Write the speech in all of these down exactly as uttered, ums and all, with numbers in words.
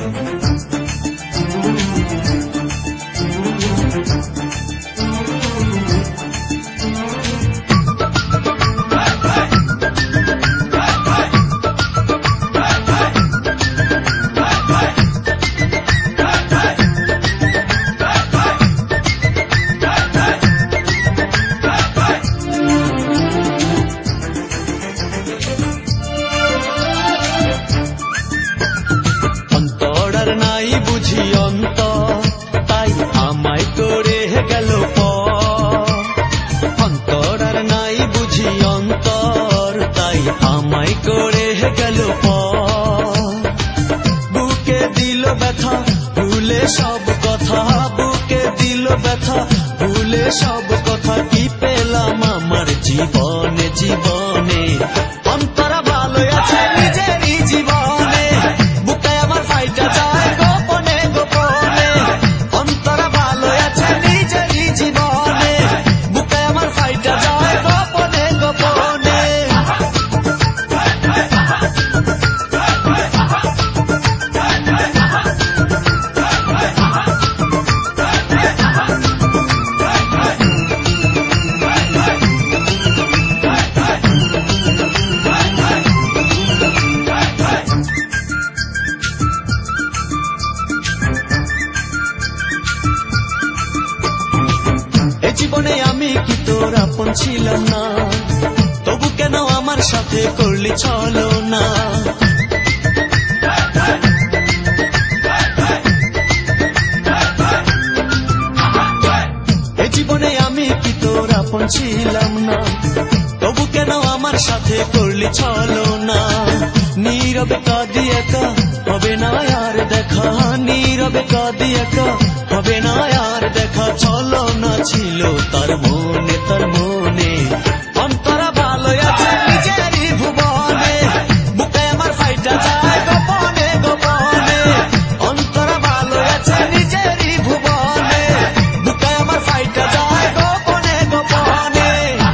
সব কথা বুকে দিল ব্যথা ভুলে সব কথা কি পেলাম আমার জীবনে জীবনে অন্তরা ভালো আছে নিজেরই জীবনে বুকে আমার ফাইটা যায় গোপনে গোপনে অন্তরা ভালো আছে নিজেরই জীবনে বুকে আমার ফাইটা যায় গোপনে গোপনে জীবনে আমি কি তোর আপন ছিলাম না তবু কেন আমার সাথে করলি চলো না এই জীবনে আমি কি তোর আপন ছিলাম না তবু কেন আমার সাথে করলি চলো না নীরবে কাঁদি একা হবে না আর দেখা নীরবে কাঁদি একা হবে না আর দেখা চলো না ছিল তার মনে তার মনে অন্তরা ভালো আছে নিজেরই ভুবনে বুকে আমার ফাইটা যায় গোপনে গোপনে অন্তরা ভালো আছে নিজেরই ভুবনে বুকে আমার ফাইটা যায় গোপনে গোপনে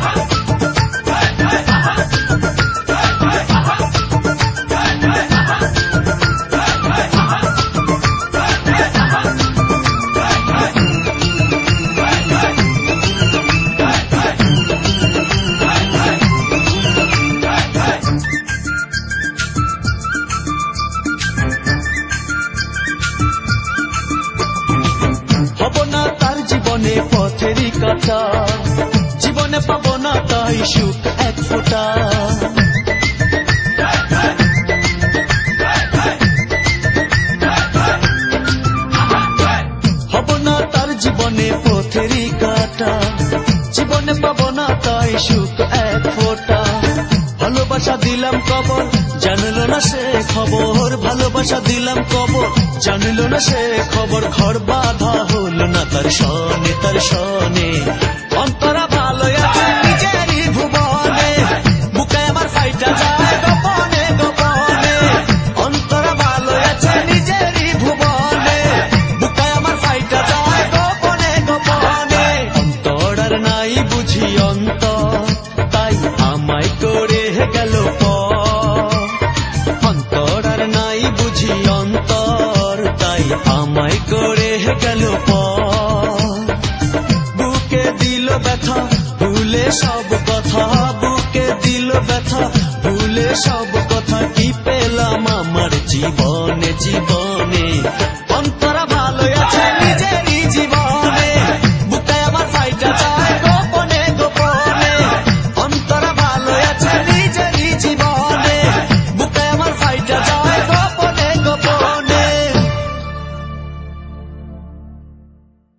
জীবনে পথেরই কাটা জীবনে পাবো না তাই সুখ এক ফোঁটা হব না তার জীবনে পথেরই কাটা জীবনে পাবো না তাই সুখ এক ফোঁটা ভালোবাসা দিলাম কবর জানলো না সে খবর ভালোবাসা দিলাম কবর জানলো না সে খবর ঘর বাঁধা হলো না তার সনে তার সনে অন্তরা ভালো আছে নিজেরই ভুবনে বুকে আমার ফাইটা যায় গোপনে গোপনে অন্তরা ভালো আছে নিজেরই ভুবনে বুকে আমার ফাইটা যায় গোপনে গোপনে অন্তরার নাই বুঝি অন্তর তাই আমায় করে গেল অন্তরার নাই বুঝি অন্তর তাই আমায় করে গেল বুকে দিল ব্যথা ভুলে সব কথা বুকে দিল ব্যথা ভুলে সব কথা কি পেলাম আমার জীবনে জীবনে